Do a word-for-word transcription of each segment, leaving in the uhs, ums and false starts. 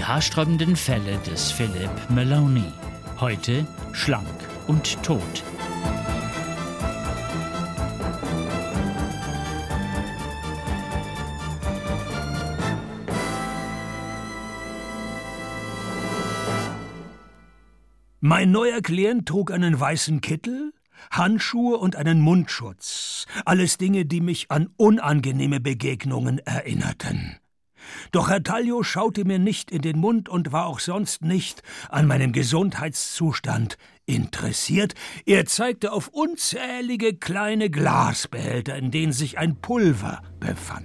haarsträubenden Fälle des Philip Maloney. Heute schlank und tot. Mein neuer Klient trug einen weißen Kittel, Handschuhe und einen Mundschutz. Alles Dinge, die mich an unangenehme Begegnungen erinnerten. Doch Herr Taglio schaute mir nicht in den Mund und war auch sonst nicht an meinem Gesundheitszustand interessiert. Er zeigte auf unzählige kleine Glasbehälter, in denen sich ein Pulver befand.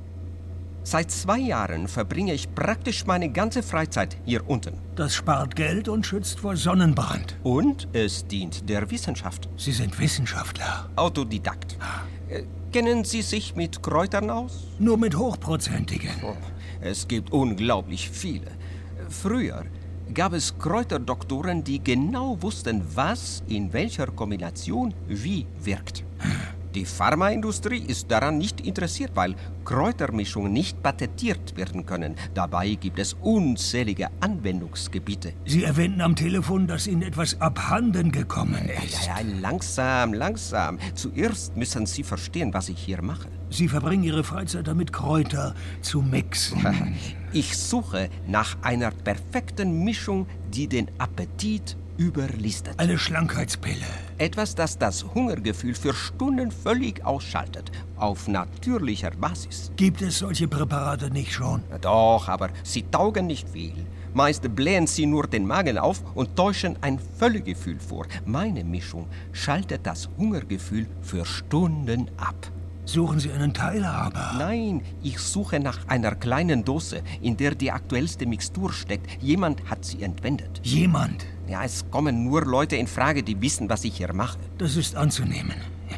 Seit zwei Jahren verbringe ich praktisch meine ganze Freizeit hier unten. Das spart Geld und schützt vor Sonnenbrand. Und es dient der Wissenschaft. Sie sind Wissenschaftler. Autodidakt. Äh, kennen Sie sich mit Kräutern aus? Nur mit hochprozentigen. Oh, es gibt unglaublich viele. Früher gab es Kräuterdoktoren, die genau wussten, was in welcher Kombination wie wirkt. Die Pharmaindustrie ist daran nicht interessiert, weil Kräutermischungen nicht patentiert werden können. Dabei gibt es unzählige Anwendungsgebiete. Sie erwähnten am Telefon, dass Ihnen etwas abhanden gekommen ist. Ja, ja, langsam, langsam. Zuerst müssen Sie verstehen, was ich hier mache. Sie verbringen Ihre Freizeit damit, Kräuter zu mixen. Ich suche nach einer perfekten Mischung, die den Appetit überlistet. Eine Schlankheitspille. Etwas, das das Hungergefühl für Stunden völlig ausschaltet. Auf natürlicher Basis. Gibt es solche Präparate nicht schon? Na doch, aber sie taugen nicht viel. Meist blähen sie nur den Magen auf und täuschen ein Völlegefühl vor. Meine Mischung schaltet das Hungergefühl für Stunden ab. Suchen Sie einen Teilhaber? Nein, ich suche nach einer kleinen Dose, in der die aktuellste Mixtur steckt. Jemand hat sie entwendet. Jemand? Ja, es kommen nur Leute in Frage, die wissen, was ich hier mache. Das ist anzunehmen.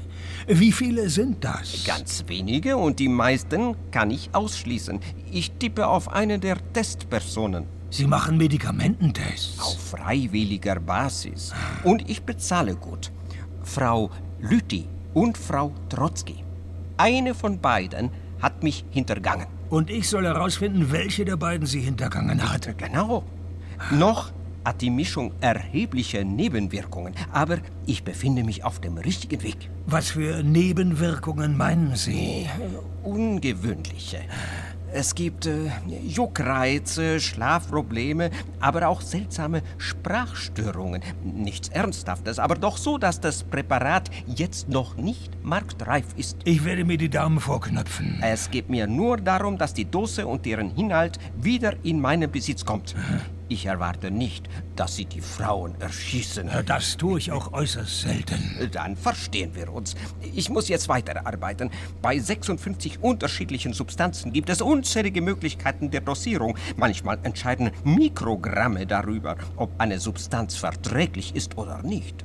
Wie viele sind das? Ganz wenige und die meisten kann ich ausschließen. Ich tippe auf eine der Testpersonen. Sie machen Medikamententests? Auf freiwilliger Basis. Und ich bezahle gut. Frau Lüthi und Frau Trotzki. Eine von beiden hat mich hintergangen. Und ich soll herausfinden, welche der beiden sie hintergangen hat. Genau. Noch hat die Mischung erhebliche Nebenwirkungen, aber ich befinde mich auf dem richtigen Weg. Was für Nebenwirkungen meinen Sie? Ungewöhnliche. Es gibt äh, Juckreize, Schlafprobleme, aber auch seltsame Sprachstörungen. Nichts Ernsthaftes, aber doch so, dass das Präparat jetzt noch nicht marktreif ist. Ich werde mir die Daumen vorknöpfen. Es geht mir nur darum, dass die Dose und deren Inhalt wieder in meinen Besitz kommt. Ich erwarte nicht, dass Sie die Frauen erschießen. Das tue ich auch äußerst selten. Dann verstehen wir uns. Ich muss jetzt weiterarbeiten. Bei sechsundfünfzig unterschiedlichen Substanzen gibt es unzählige Möglichkeiten der Dosierung. Manchmal entscheiden Mikrogramme darüber, ob eine Substanz verträglich ist oder nicht.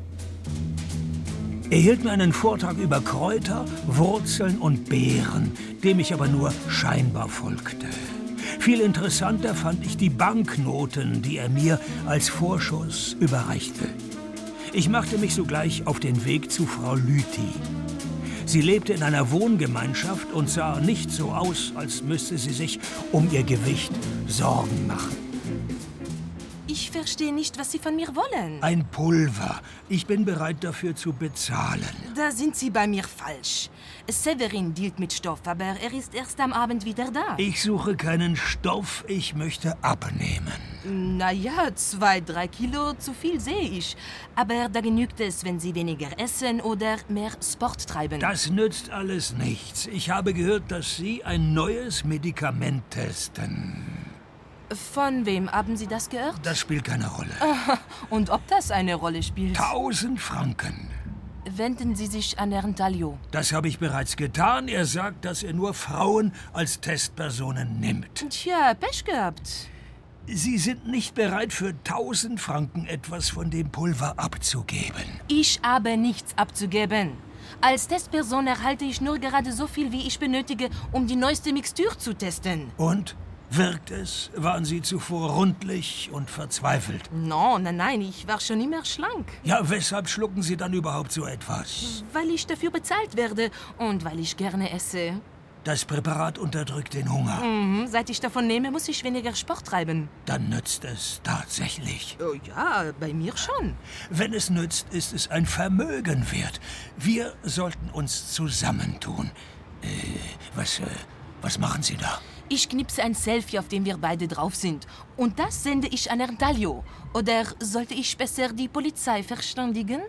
Er hielt mir einen Vortrag über Kräuter, Wurzeln und Beeren, dem ich aber nur scheinbar folgte. Viel interessanter fand ich die Banknoten, die er mir als Vorschuss überreichte. Ich machte mich sogleich auf den Weg zu Frau Lüthi. Sie lebte in einer Wohngemeinschaft und sah nicht so aus, als müsste sie sich um ihr Gewicht Sorgen machen. Ich verstehe nicht, was Sie von mir wollen. Ein Pulver. Ich bin bereit, dafür zu bezahlen. Da sind Sie bei mir falsch. Severin dealt mit Stoff, aber er ist erst am Abend wieder da. Ich suche keinen Stoff, ich möchte abnehmen. Na ja, zwei, drei Kilo zu viel sehe ich. Aber da genügt es, wenn Sie weniger essen oder mehr Sport treiben. Das nützt alles nichts. Ich habe gehört, dass Sie ein neues Medikament testen. Von wem haben Sie das gehört? Das spielt keine Rolle. Und ob das eine Rolle spielt? Tausend Franken. Wenden Sie sich an Herrn Taglio. Das habe ich bereits getan. Er sagt, dass er nur Frauen als Testpersonen nimmt. Tja, Pech gehabt. Sie sind nicht bereit, für tausend Franken etwas von dem Pulver abzugeben. Ich habe nichts abzugeben. Als Testperson erhalte ich nur gerade so viel, wie ich benötige, um die neueste Mixtur zu testen. Und? Wirkt es? Waren Sie zuvor rundlich und verzweifelt? No, nein, nein, ich war schon immer schlank. Ja, weshalb schlucken Sie dann überhaupt so etwas? Weil ich dafür bezahlt werde und weil ich gerne esse. Das Präparat unterdrückt den Hunger. Mhm, seit ich davon nehme, muss ich weniger Sport treiben. Dann nützt es tatsächlich. Oh ja, bei mir schon. Wenn es nützt, ist es ein Vermögen wert. Wir sollten uns zusammentun. Äh, was, äh, was machen Sie da? Ich knipse ein Selfie, auf dem wir beide drauf sind. Und das sende ich an Herrn Dalio. Oder sollte ich besser die Polizei verständigen?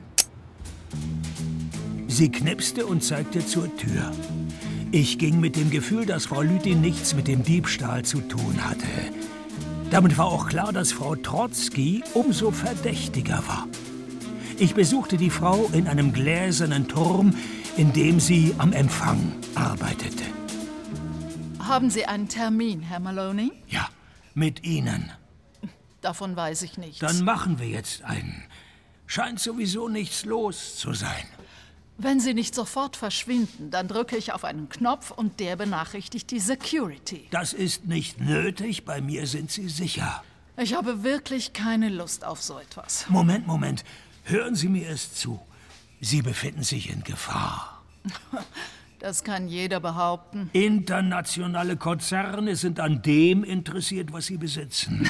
Sie knipste und zeigte zur Tür. Ich ging mit dem Gefühl, dass Frau Lüthin nichts mit dem Diebstahl zu tun hatte. Damit war auch klar, dass Frau Trotzki umso verdächtiger war. Ich besuchte die Frau in einem gläsernen Turm, in dem sie am Empfang arbeitete. Haben Sie einen Termin, Herr Maloney? Ja, mit Ihnen. Davon weiß ich nichts. Dann machen wir jetzt einen. Scheint sowieso nichts los zu sein. Wenn Sie nicht sofort verschwinden, dann drücke ich auf einen Knopf und der benachrichtigt die Security. Das ist nicht nötig, bei mir sind Sie sicher. Ich habe wirklich keine Lust auf so etwas. Moment, Moment. Hören Sie mir es zu. Sie befinden sich in Gefahr. Das kann jeder behaupten. Internationale Konzerne sind an dem interessiert, was Sie besitzen.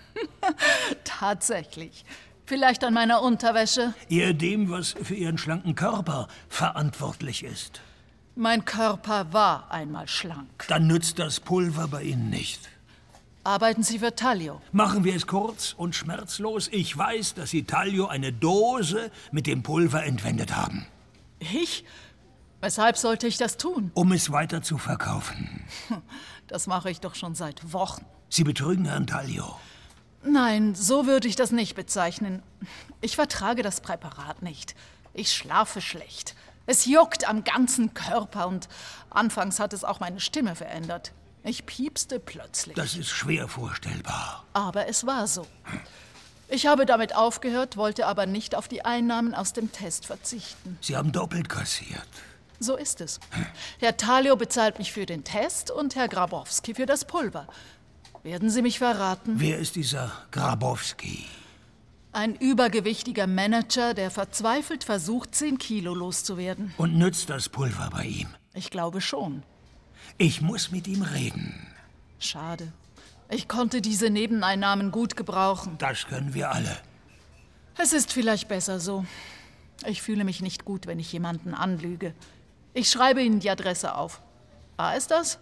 Tatsächlich. Vielleicht an meiner Unterwäsche? Eher dem, was für Ihren schlanken Körper verantwortlich ist. Mein Körper war einmal schlank. Dann nützt das Pulver bei Ihnen nicht. Arbeiten Sie für Talio? Machen wir es kurz und schmerzlos. Ich weiß, dass Sie Talio eine Dose mit dem Pulver entwendet haben. Ich? Weshalb sollte ich das tun? Um es weiter zu verkaufen. Das mache ich doch schon seit Wochen. Sie betrügen Herrn Talio. Nein, so würde ich das nicht bezeichnen. Ich vertrage das Präparat nicht. Ich schlafe schlecht. Es juckt am ganzen Körper und anfangs hat es auch meine Stimme verändert. Ich piepste plötzlich. Das ist schwer vorstellbar. Aber es war so. Ich habe damit aufgehört, wollte aber nicht auf die Einnahmen aus dem Test verzichten. Sie haben doppelt kassiert. So ist es. Herr Talio bezahlt mich für den Test und Herr Grabowski für das Pulver. Werden Sie mich verraten? Wer ist dieser Grabowski? Ein übergewichtiger Manager, der verzweifelt versucht, zehn Kilo loszuwerden. Und nützt das Pulver bei ihm? Ich glaube schon. Ich muss mit ihm reden. Schade. Ich konnte diese Nebeneinnahmen gut gebrauchen. Das können wir alle. Es ist vielleicht besser so. Ich fühle mich nicht gut, wenn ich jemanden anlüge. Ich schreibe Ihnen die Adresse auf. War es das?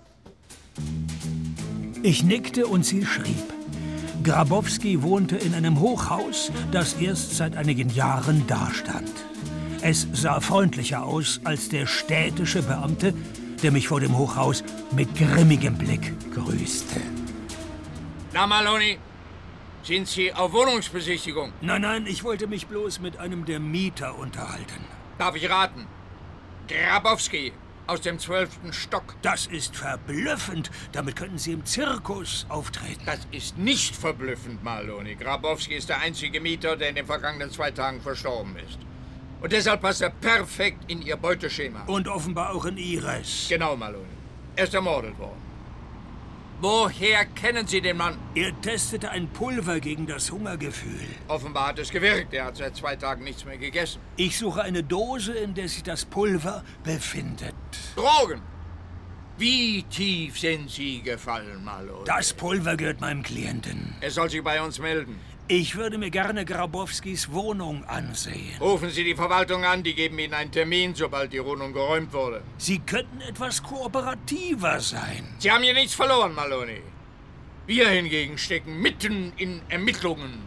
Ich nickte und sie schrieb. Grabowski wohnte in einem Hochhaus, das erst seit einigen Jahren dastand. Es sah freundlicher aus als der städtische Beamte, der mich vor dem Hochhaus mit grimmigem Blick grüßte. Na, Maloney, sind Sie auf Wohnungsbesichtigung? Nein, nein, ich wollte mich bloß mit einem der Mieter unterhalten. Darf ich raten? Grabowski aus dem zwölften Stock. Das ist verblüffend. Damit könnten Sie im Zirkus auftreten. Das ist nicht verblüffend, Maloney. Grabowski ist der einzige Mieter, der in den vergangenen zwei Tagen verstorben ist. Und deshalb passt er perfekt in Ihr Beuteschema. Und offenbar auch in Ihres. Genau, Maloney. Er ist ermordet worden. Woher kennen Sie den Mann? Er testete ein Pulver gegen das Hungergefühl. Offenbar hat es gewirkt. Er hat seit zwei Tagen nichts mehr gegessen. Ich suche eine Dose, in der sich das Pulver befindet. Drogen! Wie tief sind Sie gefallen, Maloney? Das Pulver gehört meinem Klienten. Er soll sich bei uns melden. Ich würde mir gerne Grabowskis Wohnung ansehen. Rufen Sie die Verwaltung an, die geben Ihnen einen Termin, sobald die Wohnung geräumt wurde. Sie könnten etwas kooperativer sein. Sie haben hier nichts verloren, Maloney. Wir hingegen stecken mitten in Ermittlungen.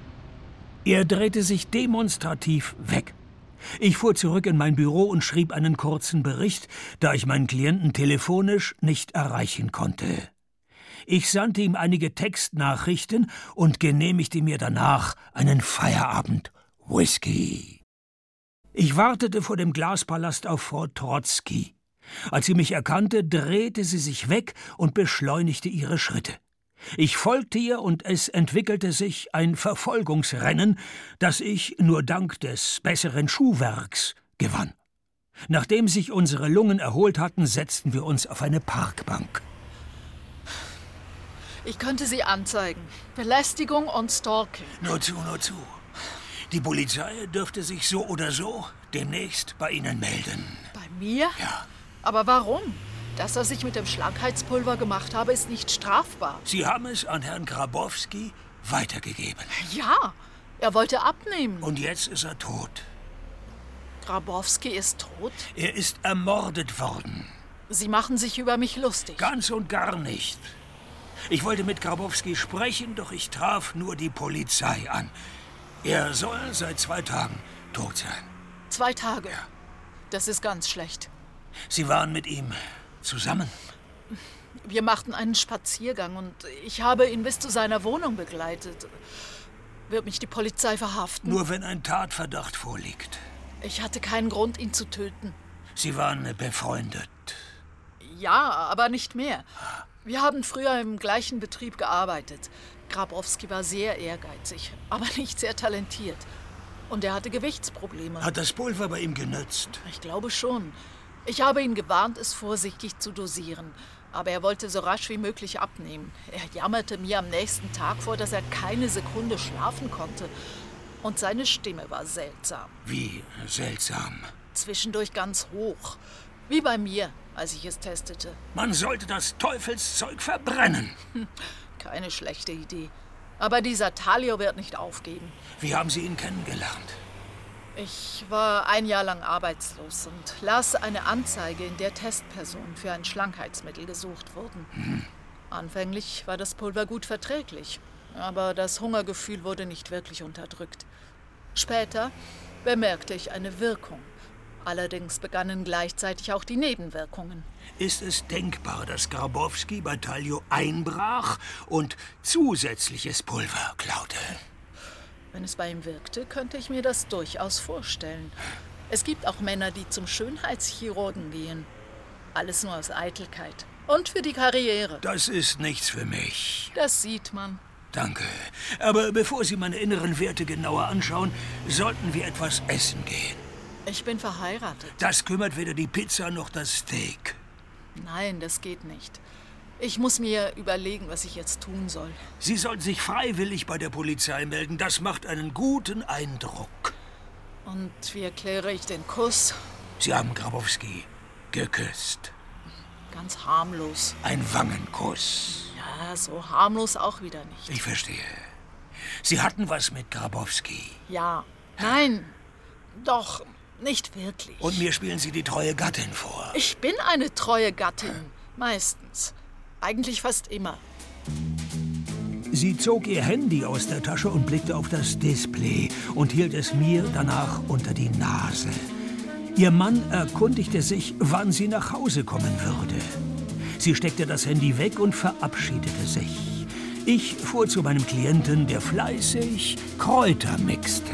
Er drehte sich demonstrativ weg. Ich fuhr zurück in mein Büro und schrieb einen kurzen Bericht, da ich meinen Klienten telefonisch nicht erreichen konnte. Ich sandte ihm einige Textnachrichten und genehmigte mir danach einen Feierabend Whisky. Ich wartete vor dem Glaspalast auf Frau Trotzki. Als sie mich erkannte, drehte sie sich weg und beschleunigte ihre Schritte. Ich folgte ihr und es entwickelte sich ein Verfolgungsrennen, das ich nur dank des besseren Schuhwerks gewann. Nachdem sich unsere Lungen erholt hatten, setzten wir uns auf eine Parkbank. Ich könnte Sie anzeigen. Belästigung und Stalking. Nur zu, nur zu. Die Polizei dürfte sich so oder so demnächst bei Ihnen melden. Bei mir? Ja. Aber warum? Das, was ich mit dem Schlankheitspulver gemacht habe, ist nicht strafbar. Sie haben es an Herrn Grabowski weitergegeben. Ja, er wollte abnehmen. Und jetzt ist er tot. Grabowski ist tot? Er ist ermordet worden. Sie machen sich über mich lustig. Ganz und gar nicht. Ich wollte mit Grabowski sprechen, doch ich traf nur die Polizei an. Er soll seit zwei Tagen tot sein. Zwei Tage? Ja. Das ist ganz schlecht. Sie waren mit ihm zusammen? Wir machten einen Spaziergang und ich habe ihn bis zu seiner Wohnung begleitet. Wird mich die Polizei verhaften? Nur wenn ein Tatverdacht vorliegt. Ich hatte keinen Grund, ihn zu töten. Sie waren befreundet? Ja, aber nicht mehr. Wir haben früher im gleichen Betrieb gearbeitet. Grabowski war sehr ehrgeizig, aber nicht sehr talentiert. Und er hatte Gewichtsprobleme. Hat das Pulver bei ihm genützt? Ich glaube schon. Ich habe ihn gewarnt, es vorsichtig zu dosieren. Aber er wollte so rasch wie möglich abnehmen. Er jammerte mir am nächsten Tag vor, dass er keine Sekunde schlafen konnte. Und seine Stimme war seltsam. Wie seltsam? Zwischendurch ganz hoch. Wie bei mir, als ich es testete. Man sollte das Teufelszeug verbrennen. Keine schlechte Idee. Aber dieser Talio wird nicht aufgeben. Wie haben Sie ihn kennengelernt? Ich war ein Jahr lang arbeitslos und las eine Anzeige, in der Testpersonen für ein Schlankheitsmittel gesucht wurden. Hm. Anfänglich war das Pulver gut verträglich, aber das Hungergefühl wurde nicht wirklich unterdrückt. Später bemerkte ich eine Wirkung. Allerdings begannen gleichzeitig auch die Nebenwirkungen. Ist es denkbar, dass Grabowski bei Talio einbrach und zusätzliches Pulver klaute? Wenn es bei ihm wirkte, könnte ich mir das durchaus vorstellen. Es gibt auch Männer, die zum Schönheitschirurgen gehen. Alles nur aus Eitelkeit. Und für die Karriere. Das ist nichts für mich. Das sieht man. Danke. Aber bevor Sie meine inneren Werte genauer anschauen, sollten wir etwas essen gehen. Ich bin verheiratet. Das kümmert weder die Pizza noch das Steak. Nein, das geht nicht. Ich muss mir überlegen, was ich jetzt tun soll. Sie sollten sich freiwillig bei der Polizei melden. Das macht einen guten Eindruck. Und wie erkläre ich den Kuss? Sie haben Grabowski geküsst. Ganz harmlos. Ein Wangenkuss. Ja, so harmlos auch wieder nicht. Ich verstehe. Sie hatten was mit Grabowski. Ja. Nein. Doch, nicht wirklich. Und mir spielen Sie die treue Gattin vor. Ich bin eine treue Gattin. Meistens. Eigentlich fast immer. Sie zog ihr Handy aus der Tasche und blickte auf das Display und hielt es mir danach unter die Nase. Ihr Mann erkundigte sich, wann sie nach Hause kommen würde. Sie steckte das Handy weg und verabschiedete sich. Ich fuhr zu meinem Klienten, der fleißig Kräuter mixte.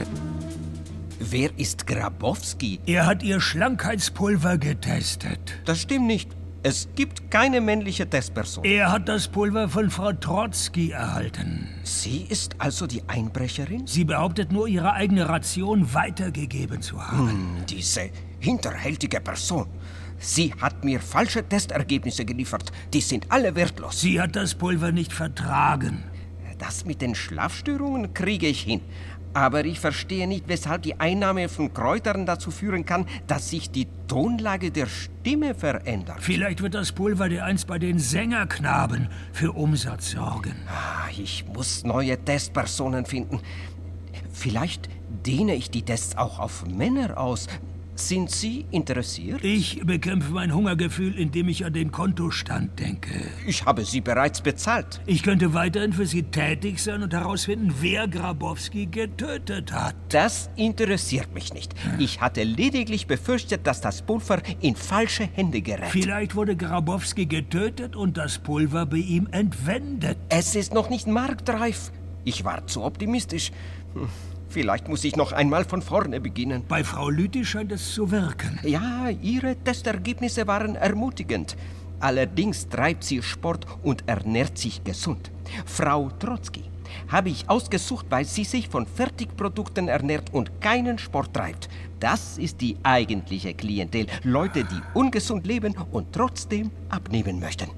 Wer ist Grabowski? Er hat ihr Schlankheitspulver getestet. Das stimmt nicht. Es gibt keine männliche Testperson. Er hat das Pulver von Frau Trotzki erhalten. Sie ist also die Einbrecherin? Sie behauptet nur, ihre eigene Ration weitergegeben zu haben. Hm, diese hinterhältige Person. Sie hat mir falsche Testergebnisse geliefert. Die sind alle wertlos. Sie hat das Pulver nicht vertragen. Das mit den Schlafstörungen kriege ich hin. Aber ich verstehe nicht, weshalb die Einnahme von Kräutern dazu führen kann, dass sich die Tonlage der Stimme verändert. Vielleicht wird das Pulver dereinst bei den Sängerknaben für Umsatz sorgen. Ah, ich muss neue Testpersonen finden. Vielleicht dehne ich die Tests auch auf Männer aus. Sind Sie interessiert? Ich bekämpfe mein Hungergefühl, indem ich an den Kontostand denke. Ich habe Sie bereits bezahlt. Ich könnte weiterhin für Sie tätig sein und herausfinden, wer Grabowski getötet hat. Das interessiert mich nicht. Ich hatte lediglich befürchtet, dass das Pulver in falsche Hände gerät. Vielleicht wurde Grabowski getötet und das Pulver bei ihm entwendet. Es ist noch nicht marktreif. Ich war zu optimistisch. Hm. Vielleicht muss ich noch einmal von vorne beginnen. Bei Frau Lüthi scheint es zu wirken. Ja, ihre Testergebnisse waren ermutigend. Allerdings treibt sie Sport und ernährt sich gesund. Frau Trotzki habe ich ausgesucht, weil sie sich von Fertigprodukten ernährt und keinen Sport treibt. Das ist die eigentliche Klientel. Leute, die ungesund leben und trotzdem abnehmen möchten.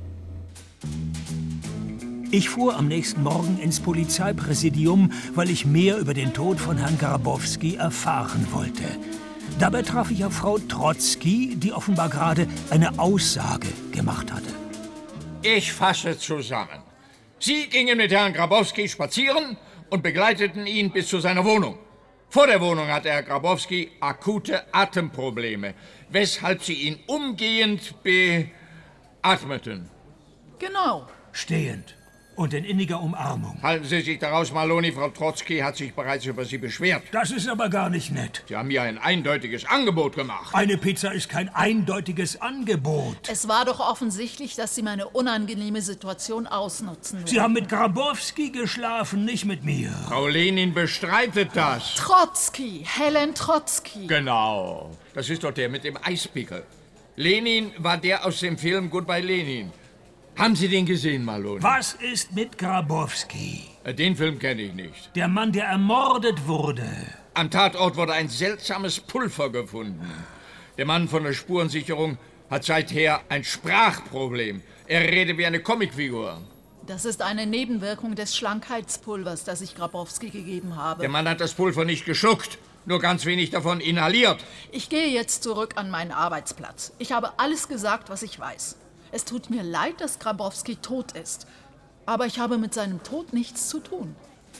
Ich fuhr am nächsten Morgen ins Polizeipräsidium, weil ich mehr über den Tod von Herrn Grabowski erfahren wollte. Dabei traf ich auf Frau Trotzki, die offenbar gerade eine Aussage gemacht hatte. Ich fasse zusammen. Sie gingen mit Herrn Grabowski spazieren und begleiteten ihn bis zu seiner Wohnung. Vor der Wohnung hatte Herr Grabowski akute Atemprobleme, weshalb Sie ihn umgehend beatmeten. Genau. Stehend und in inniger Umarmung. Halten Sie sich daraus, Maloney. Frau Trotzki hat sich bereits über Sie beschwert. Das ist aber gar nicht nett. Sie haben mir ein eindeutiges Angebot gemacht. Eine Pizza ist kein eindeutiges Angebot. Es war doch offensichtlich, dass Sie meine unangenehme Situation ausnutzen. Sie haben mit Grabowski geschlafen, nicht mit mir. Frau Lenin bestreitet das. Trotzki, Helen Trotzki. Genau. Das ist doch der mit dem Eispickel. Lenin war der aus dem Film Goodbye Lenin. Haben Sie den gesehen, Maloney? Was ist mit Grabowski? Den Film kenne ich nicht. Der Mann, der ermordet wurde. Am Tatort wurde ein seltsames Pulver gefunden. Der Mann von der Spurensicherung hat seither ein Sprachproblem. Er redet wie eine Comicfigur. Das ist eine Nebenwirkung des Schlankheitspulvers, das ich Grabowski gegeben habe. Der Mann hat das Pulver nicht geschluckt, nur ganz wenig davon inhaliert. Ich gehe jetzt zurück an meinen Arbeitsplatz. Ich habe alles gesagt, was ich weiß. Es tut mir leid, dass Grabowski tot ist. Aber ich habe mit seinem Tod nichts zu tun.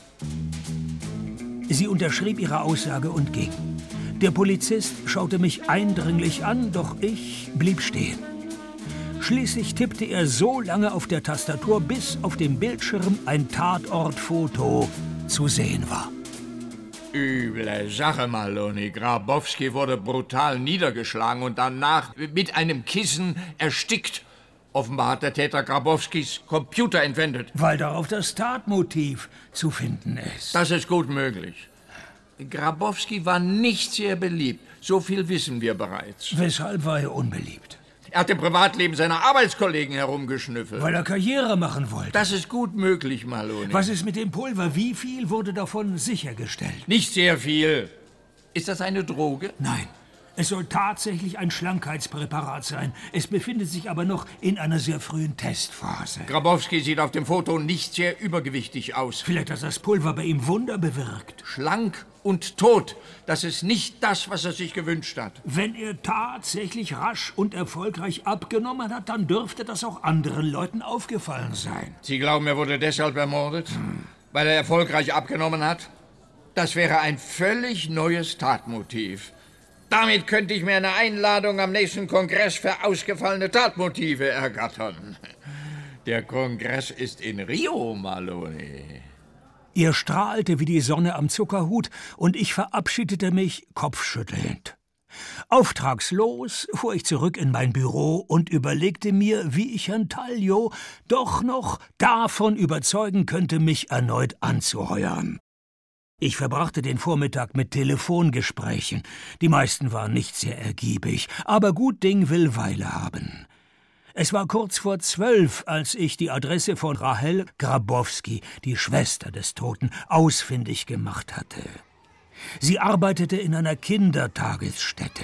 Sie unterschrieb ihre Aussage und ging. Der Polizist schaute mich eindringlich an, doch ich blieb stehen. Schließlich tippte er so lange auf der Tastatur, bis auf dem Bildschirm ein Tatortfoto zu sehen war. Üble Sache, Maloney. Grabowski wurde brutal niedergeschlagen und danach mit einem Kissen erstickt. Offenbar hat der Täter Grabowskis Computer entwendet. Weil darauf das Tatmotiv zu finden ist. Das ist gut möglich. Grabowski war nicht sehr beliebt. So viel wissen wir bereits. Weshalb war er unbeliebt? Er hat im Privatleben seiner Arbeitskollegen herumgeschnüffelt. Weil er Karriere machen wollte. Das ist gut möglich, Maloney. Was ist mit dem Pulver? Wie viel wurde davon sichergestellt? Nicht sehr viel. Ist das eine Droge? Nein. Es soll tatsächlich ein Schlankheitspräparat sein. Es befindet sich aber noch in einer sehr frühen Testphase. Grabowski sieht auf dem Foto nicht sehr übergewichtig aus. Vielleicht hat das Pulver bei ihm Wunder bewirkt. Schlank und tot. Das ist nicht das, was er sich gewünscht hat. Wenn er tatsächlich rasch und erfolgreich abgenommen hat, dann dürfte das auch anderen Leuten aufgefallen sein. Sie glauben, er wurde deshalb ermordet? Hm. Weil er erfolgreich abgenommen hat? Das wäre ein völlig neues Tatmotiv. Damit könnte ich mir eine Einladung am nächsten Kongress für ausgefallene Tatmotive ergattern. Der Kongress ist in Rio, Maloney. Er strahlte wie die Sonne am Zuckerhut und ich verabschiedete mich kopfschüttelnd. Auftragslos fuhr ich zurück in mein Büro und überlegte mir, wie ich Herrn Taglio doch noch davon überzeugen könnte, mich erneut anzuheuern. Ich verbrachte den Vormittag mit Telefongesprächen. Die meisten waren nicht sehr ergiebig, aber gut Ding will Weile haben. Es war kurz vor zwölf, als ich die Adresse von Rahel Grabowski, die Schwester des Toten, ausfindig gemacht hatte. Sie arbeitete in einer Kindertagesstätte.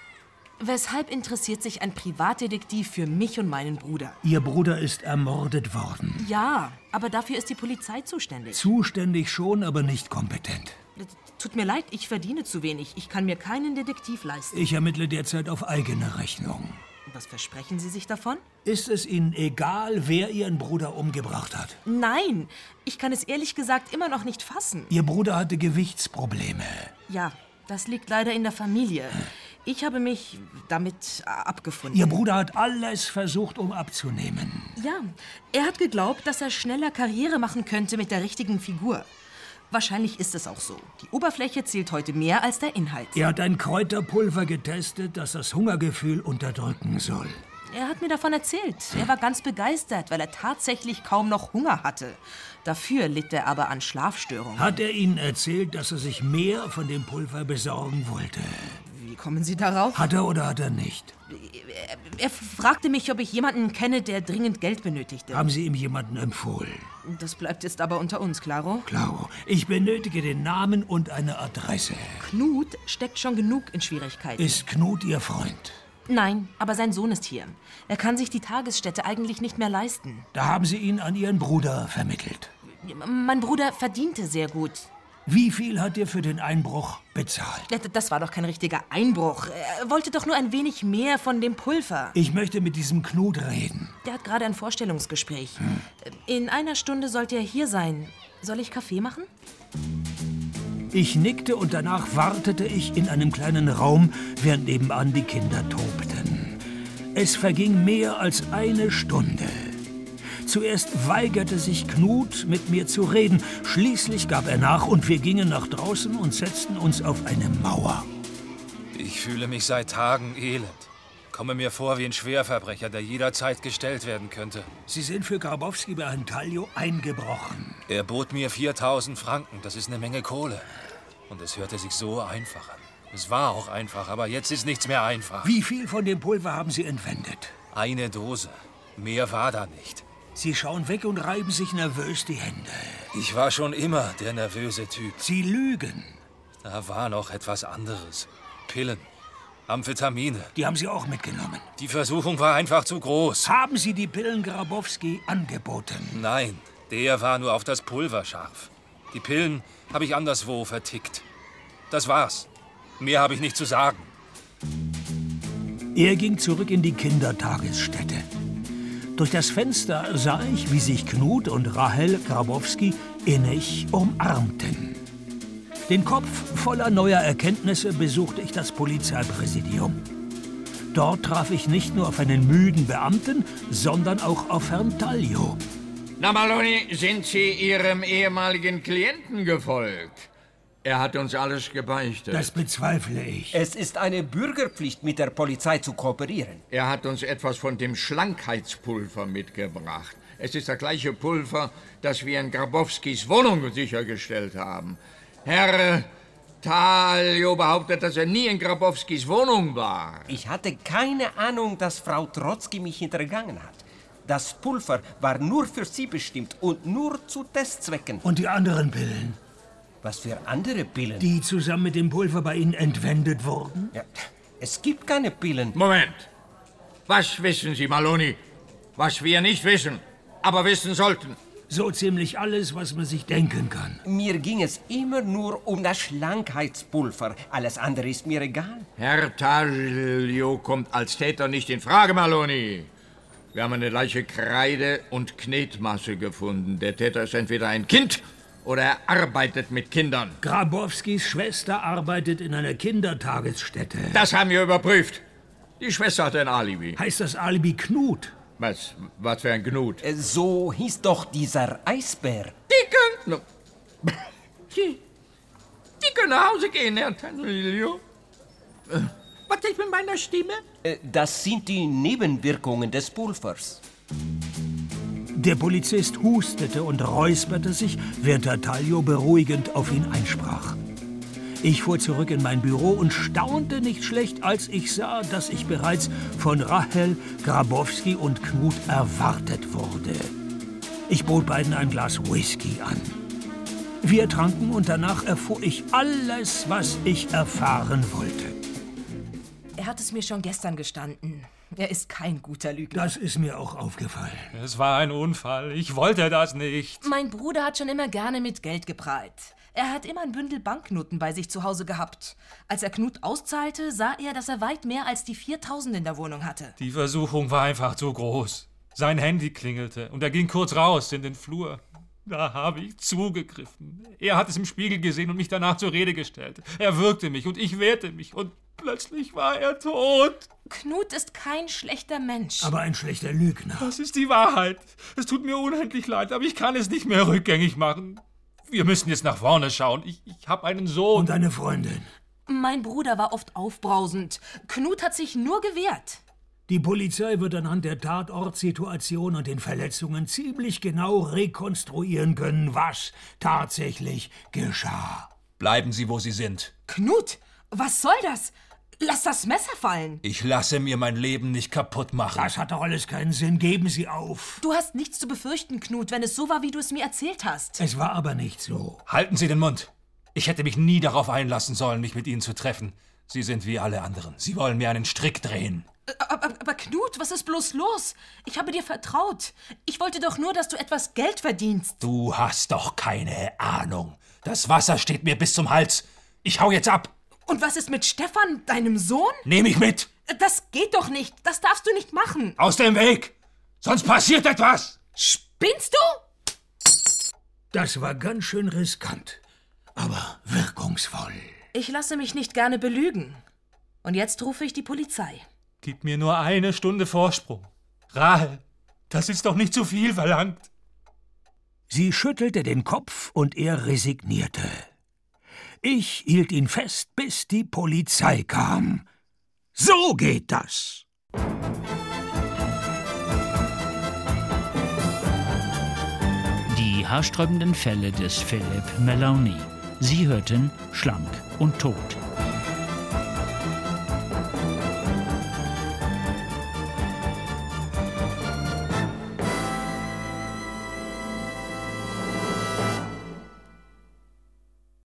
Weshalb interessiert sich ein Privatdetektiv für mich und meinen Bruder? Ihr Bruder ist ermordet worden. Ja, aber dafür ist die Polizei zuständig. Zuständig schon, aber nicht kompetent. Tut mir leid, ich verdiene zu wenig. Ich kann mir keinen Detektiv leisten. Ich ermittle derzeit auf eigene Rechnung. Was versprechen Sie sich davon? Ist es Ihnen egal, wer Ihren Bruder umgebracht hat? Nein, ich kann es ehrlich gesagt immer noch nicht fassen. Ihr Bruder hatte Gewichtsprobleme. Ja, das liegt leider in der Familie. Ich habe mich damit abgefunden. Ihr Bruder hat alles versucht, um abzunehmen. Ja, er hat geglaubt, dass er schneller Karriere machen könnte mit der richtigen Figur. Wahrscheinlich ist es auch so. Die Oberfläche zählt heute mehr als der Inhalt. Er hat ein Kräuterpulver getestet, das das Hungergefühl unterdrücken soll. Er hat mir davon erzählt. Er war ganz begeistert, weil er tatsächlich kaum noch Hunger hatte. Dafür litt er aber an Schlafstörungen. Hat er Ihnen erzählt, dass er sich mehr von dem Pulver besorgen wollte? Wie kommen Sie darauf? Hat er oder hat er nicht? Er, er fragte mich, ob ich jemanden kenne, der dringend Geld benötigte. Haben Sie ihm jemanden empfohlen? Das bleibt jetzt aber unter uns, Claro. Claro, ich benötige den Namen und eine Adresse. Knut steckt schon genug in Schwierigkeiten. Ist Knut Ihr Freund? Nein, aber sein Sohn ist hier. Er kann sich die Tagesstätte eigentlich nicht mehr leisten. Da haben Sie ihn an Ihren Bruder vermittelt. Mein Bruder verdiente sehr gut. Wie viel hat er für den Einbruch bezahlt? Das war doch kein richtiger Einbruch. Er wollte doch nur ein wenig mehr von dem Pulver. Ich möchte mit diesem Knut reden. Der hat gerade ein Vorstellungsgespräch. Hm. In einer Stunde sollte er hier sein. Soll ich Kaffee machen? Ich nickte und danach wartete ich in einem kleinen Raum, während nebenan die Kinder tobten. Es verging mehr als eine Stunde. Zuerst weigerte sich Knut, mit mir zu reden. Schließlich gab er nach und wir gingen nach draußen und setzten uns auf eine Mauer. Ich fühle mich seit Tagen elend. Komme mir vor wie ein Schwerverbrecher, der jederzeit gestellt werden könnte. Sie sind für Grabowski bei Antalya eingebrochen. Er bot mir viertausend Franken, das ist eine Menge Kohle. Und es hörte sich so einfach an. Es war auch einfach, aber jetzt ist nichts mehr einfach. Wie viel von dem Pulver haben Sie entwendet? Eine Dose. Mehr war da nicht. Sie schauen weg und reiben sich nervös die Hände. Ich war schon immer der nervöse Typ. Sie lügen. Da war noch etwas anderes. Pillen. Amphetamine. Die haben Sie auch mitgenommen? Die Versuchung war einfach zu groß. Haben Sie die Pillen Grabowski angeboten? Nein, der war nur auf das Pulver scharf. Die Pillen habe ich anderswo vertickt. Das war's. Mehr habe ich nicht zu sagen. Er ging zurück in die Kindertagesstätte. Durch das Fenster sah ich, wie sich Knut und Rahel Grabowski innig umarmten. Den Kopf voller neuer Erkenntnisse besuchte ich das Polizeipräsidium. Dort traf ich nicht nur auf einen müden Beamten, sondern auch auf Herrn Taglio. Na, Maloney, sind Sie Ihrem ehemaligen Klienten gefolgt? Er hat uns alles gebeichtet. Das bezweifle ich. Es ist eine Bürgerpflicht, mit der Polizei zu kooperieren. Er hat uns etwas von dem Schlankheitspulver mitgebracht. Es ist das gleiche Pulver, das wir in Grabowskis Wohnung sichergestellt haben. Herr Taglio behauptet, dass er nie in Grabowskis Wohnung war. Ich hatte keine Ahnung, dass Frau Trotzki mich hintergangen hat. Das Pulver war nur für Sie bestimmt und nur zu Testzwecken. Und die anderen Pillen? Was für andere Pillen? Die zusammen mit dem Pulver bei Ihnen entwendet wurden? Ja, es gibt keine Pillen. Moment. Was wissen Sie, Maloney? Was wir nicht wissen, aber wissen sollten. So ziemlich alles, was man sich denken kann. Mir ging es immer nur um das Schlankheitspulver. Alles andere ist mir egal. Herr Taglio kommt als Täter nicht in Frage, Maloney. Wir haben eine Leiche Kreide und Knetmasse gefunden. Der Täter ist entweder ein Kind oder er arbeitet mit Kindern. Grabowskis Schwester arbeitet in einer Kindertagesstätte. Das haben wir überprüft. Die Schwester hat ein Alibi. Heißt das Alibi Knut? Was, was für ein Knut? So hieß doch dieser Eisbär. Die können... Die, die können nach Hause gehen, Herr Taglio. Was ist mit meiner Stimme? Das sind die Nebenwirkungen des Pulvers. Der Polizist hustete und räusperte sich, während Herr Taglio beruhigend auf ihn einsprach. Ich fuhr zurück in mein Büro und staunte nicht schlecht, als ich sah, dass ich bereits von Rahel, Grabowski und Knut erwartet wurde. Ich bot beiden ein Glas Whisky an. Wir tranken und danach erfuhr ich alles, was ich erfahren wollte. Er hat es mir schon gestern gestanden. Er ist kein guter Lügner. Das ist mir auch aufgefallen. Es war ein Unfall. Ich wollte das nicht. Mein Bruder hat schon immer gerne mit Geld geprahlt. Er hat immer ein Bündel Banknoten bei sich zu Hause gehabt. Als er Knut auszahlte, sah er, dass er weit mehr als die viertausend in der Wohnung hatte. Die Versuchung war einfach zu groß. Sein Handy klingelte und er ging kurz raus in den Flur. Da habe ich zugegriffen. Er hat es im Spiegel gesehen und mich danach zur Rede gestellt. Er würgte mich und ich wehrte mich und plötzlich war er tot. Knut ist kein schlechter Mensch. Aber ein schlechter Lügner. Das ist die Wahrheit. Es tut mir unendlich leid, aber ich kann es nicht mehr rückgängig machen. Wir müssen jetzt nach vorne schauen. Ich, ich habe einen Sohn. Und eine Freundin. Mein Bruder war oft aufbrausend. Knut hat sich nur gewehrt. Die Polizei wird anhand der Tatortsituation und den Verletzungen ziemlich genau rekonstruieren können, was tatsächlich geschah. Bleiben Sie, wo Sie sind. Knut, was soll das? Lass das Messer fallen. Ich lasse mir mein Leben nicht kaputt machen. Das hat doch alles keinen Sinn. Geben Sie auf. Du hast nichts zu befürchten, Knut, wenn es so war, wie du es mir erzählt hast. Es war aber nicht so. Halten Sie den Mund. Ich hätte mich nie darauf einlassen sollen, mich mit Ihnen zu treffen. Sie sind wie alle anderen. Sie wollen mir einen Strick drehen. Aber, aber, aber Knut, was ist bloß los? Ich habe dir vertraut. Ich wollte doch nur, dass du etwas Geld verdienst. Du hast doch keine Ahnung. Das Wasser steht mir bis zum Hals. Ich hau jetzt ab. Und was ist mit Stefan, deinem Sohn? Nehm ich mit. Das geht doch nicht. Das darfst du nicht machen. Aus dem Weg. Sonst passiert etwas. Spinnst du? Das war ganz schön riskant, aber wirkungsvoll. Ich lasse mich nicht gerne belügen. Und jetzt rufe ich die Polizei. Gib mir nur eine Stunde Vorsprung. Rahel, das ist doch nicht zu viel verlangt. Sie schüttelte den Kopf und er resignierte. Ich hielt ihn fest, bis die Polizei kam. So geht das. Die haarsträubenden Fälle des Philippe Meloni. Sie hörten Schlank und Tot.